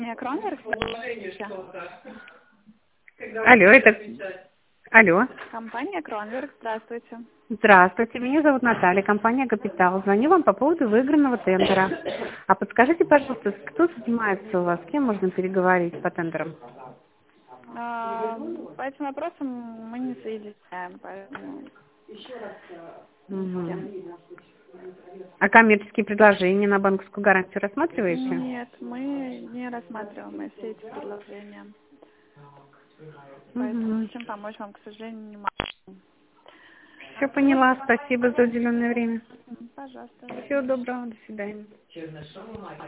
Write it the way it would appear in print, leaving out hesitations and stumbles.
Кронверк. Алло, это... Алло. Компания Кронверк, здравствуйте. Здравствуйте, меня зовут Наталья, компания «Капитал». Звоню вам по поводу выигранного тендера. А подскажите, пожалуйста, кто занимается у вас, с кем можно переговорить по тендерам? По этим вопросам мы не соединяем, поэтому... Угу. А коммерческие предложения на банковскую гарантию рассматриваете? Нет, мы не рассматриваем все эти предложения. Поэтому чем помочь вам, к сожалению, не могу. Все поняла, спасибо за уделенное время. Пожалуйста. Всего доброго, до свидания.